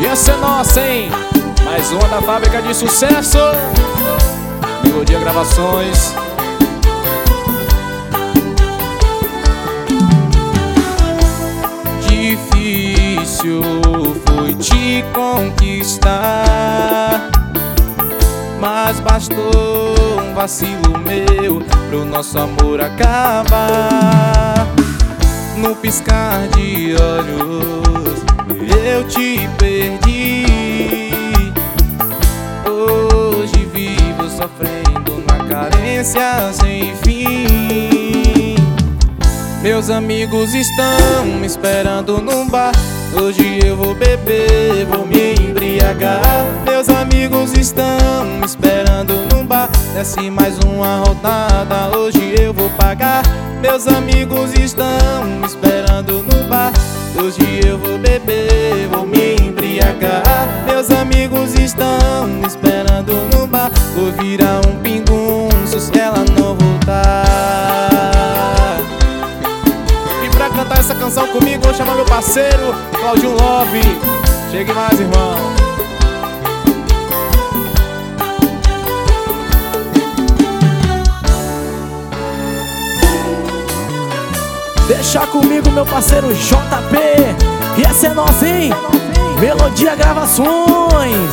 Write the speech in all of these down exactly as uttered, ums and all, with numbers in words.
essa é nossa, hein? Mais uma da fábrica de sucesso, Melodia Gravações. Difícil foi te conquistar, mas bastou um vacilo meu pro nosso amor acabar. No piscar de olhos eu te perdi. Hoje vivo sofrendo na carência sem fim. Meus amigos estão me esperando num bar. Hoje eu vou beber, vou me embriagar. Meus amigos estão me esperando num bar. Desce mais uma rodada, hoje eu vou pagar. Meus amigos estão me esperando no bar. Hoje eu vou beber, vou me embriagar. Meus amigos estão me esperando no bar. Vou virar um pingunço se ela não voltar. E pra cantar essa canção comigo, vou chamar meu parceiro Claudinho Love. Chegue mais, irmão. Deixa comigo meu parceiro J P. E essa é nossa, hein? Melodia Gravações.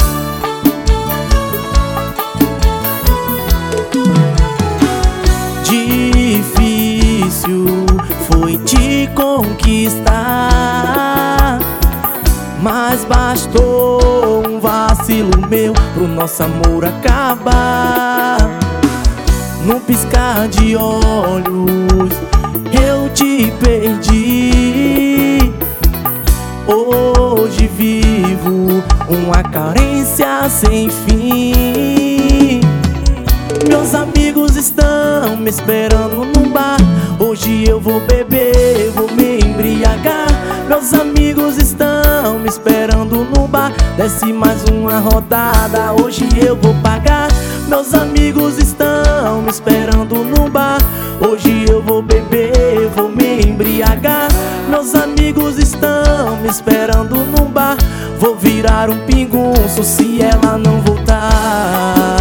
Difícil foi te conquistar, mas bastou um vacilo meu pro nosso amor acabar. Num piscar de olhos eu te perdi. Hoje vivo uma carência sem fim. Meus amigos estão me esperando num bar. Hoje eu vou beber, vou me embriagar. Meus amigos estão me esperando no bar. Desce mais uma rodada, hoje eu vou pagar. Meus amigos estão me esperando no bar. Hoje eu vou beber, vou me embriagar. Meus amigos estão me esperando no bar. Vou virar um pingunço se ela não voltar.